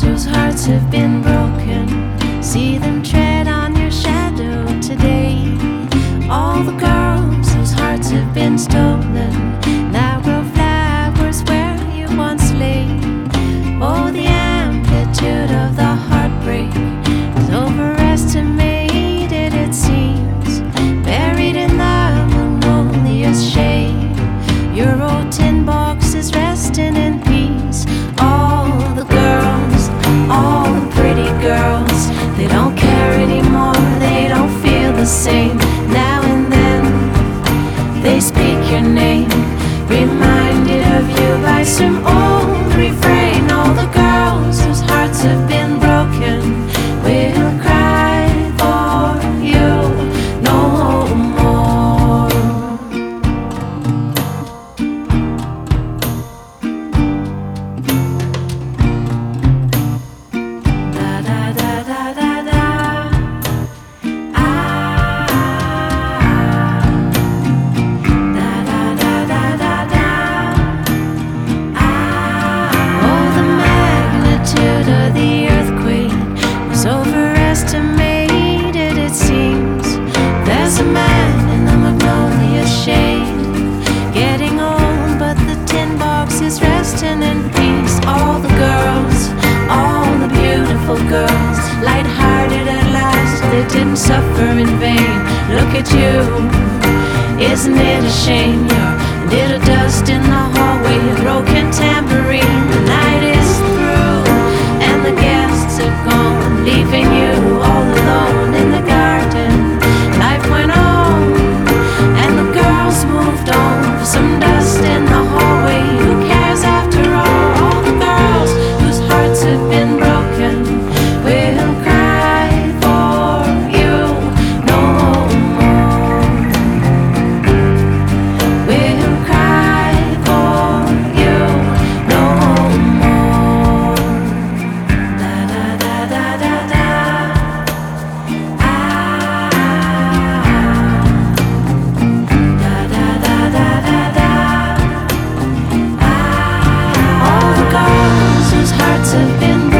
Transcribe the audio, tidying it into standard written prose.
whose hearts have been broken, see them tread on your shadow today. All the girls whose hearts have been stolen now grow flowers where you once lay. Oh, the amplitude of the heartbreak is overestimated, it seems. Buried in the magnolia's shade, your old tin box is resting in peace. All the girls, all the pretty girls, they don't care anymore, they don't feel the same. Now and then they speak your name, reminded of you by some old refrain. All the girls whose hearts have been broken will cry for you no more. Da da da da da da. Of the earthquake was overestimated, it seems. There's a man in the magnolia shade, getting old, but the tin box is resting in peace. All the girls, all the beautiful girls, light-hearted at last, they didn't suffer in vain. Look at you, isn't it a shame? You're a little dust in the hallway, a broken tambourine. The night is through and the guests have gone, leaving you all alone in the garden. Life went on and the girls moved on. For some dust in the hallway, who cares after all? All the girls whose hearts have been broken will cry for you no more. Will cry for you no more. Da da da da da da. Da da da da da da. All the girls whose hearts have been